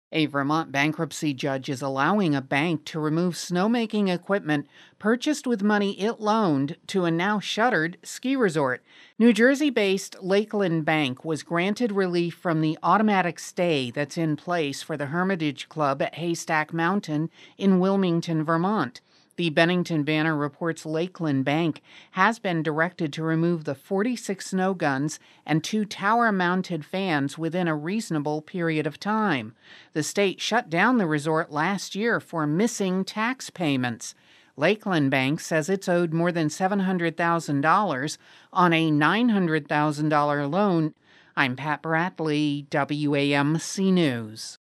A Vermont bankruptcy judge is allowing a bank to remove snowmaking equipment purchased with money it loaned to a now shuttered ski resort. New Jersey based Lakeland Bank was granted relief from the automatic stay that's in place for the Hermitage Club at Haystack Mountain in Wilmington, Vermont. The Bennington Banner reports Lakeland Bank has been directed to remove the 46 snow guns and 2 tower-mounted fans within a reasonable period of time. The state shut down the resort last year for missing tax payments. Lakeland Bank says it's owed more than $700,000 on a $900,000 loan. I'm Pat Bradley, WAMC News.